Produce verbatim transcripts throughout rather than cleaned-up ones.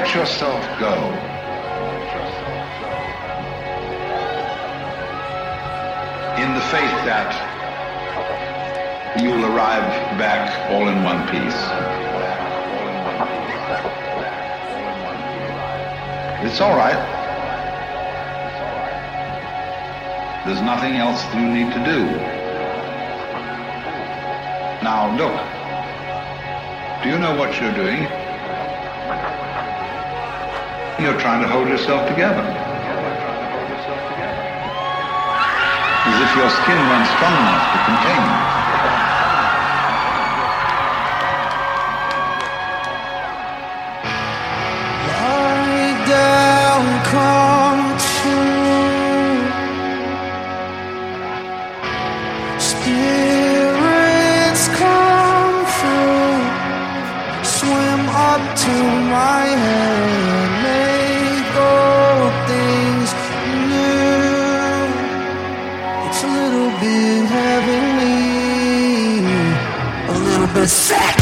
let yourself go. In the faith that you'll arrive back all in one piece. It's all right. There's nothing else you need to do. Now look, do you know what you're doing? You're trying to hold yourself together. As if your skin weren't strong enough to contain you. Lie down, come true. Spirits come through. Swim up to my head. Make all things new. It's a little bit heavenly, a little bit sick.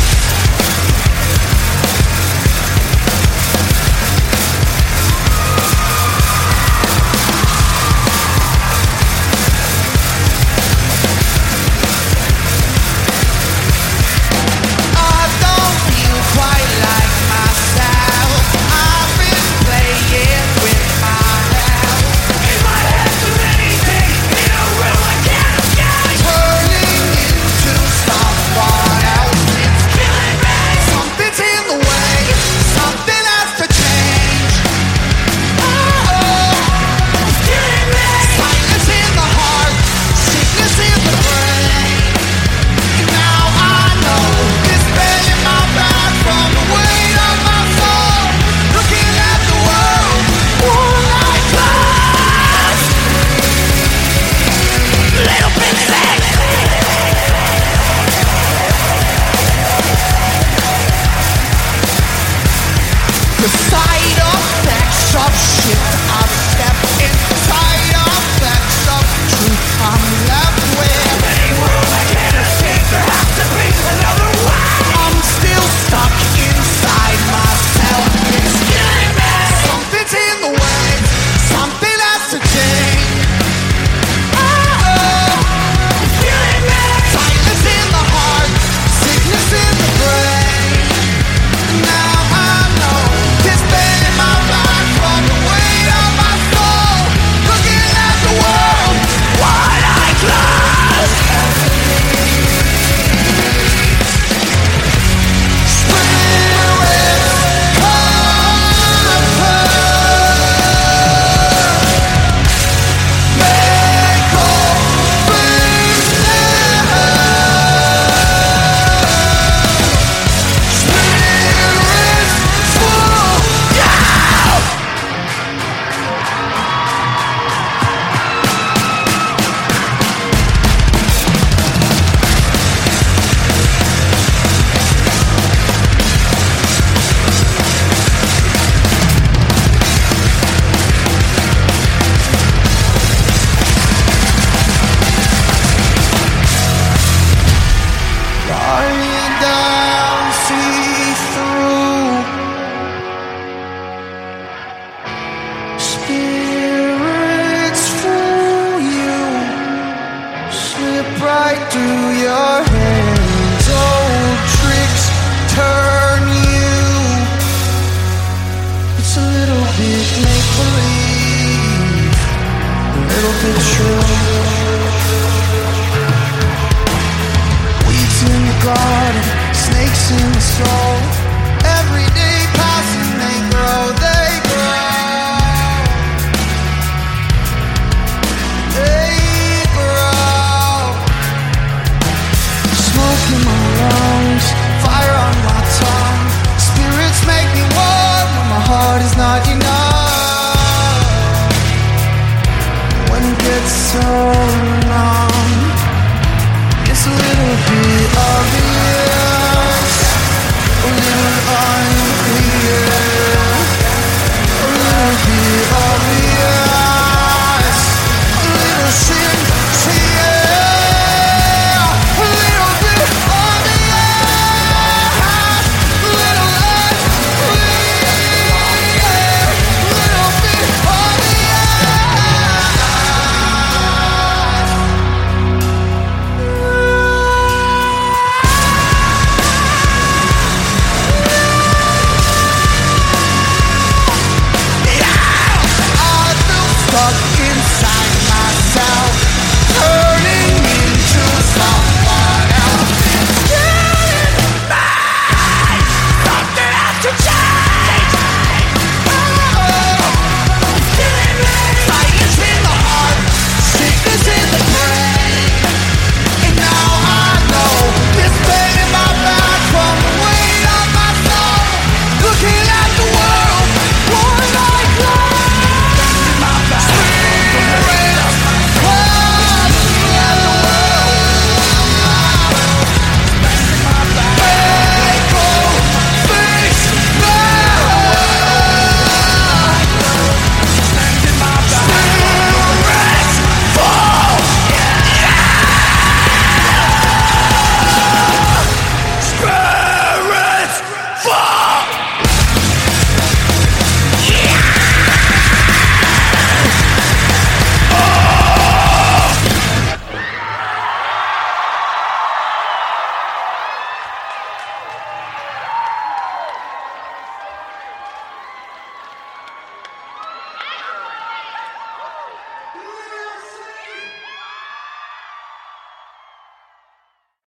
Right through your hands, old tricks turn you. It's a little bit make-believe, a little bit true. Weeds in the garden, snakes in the soul.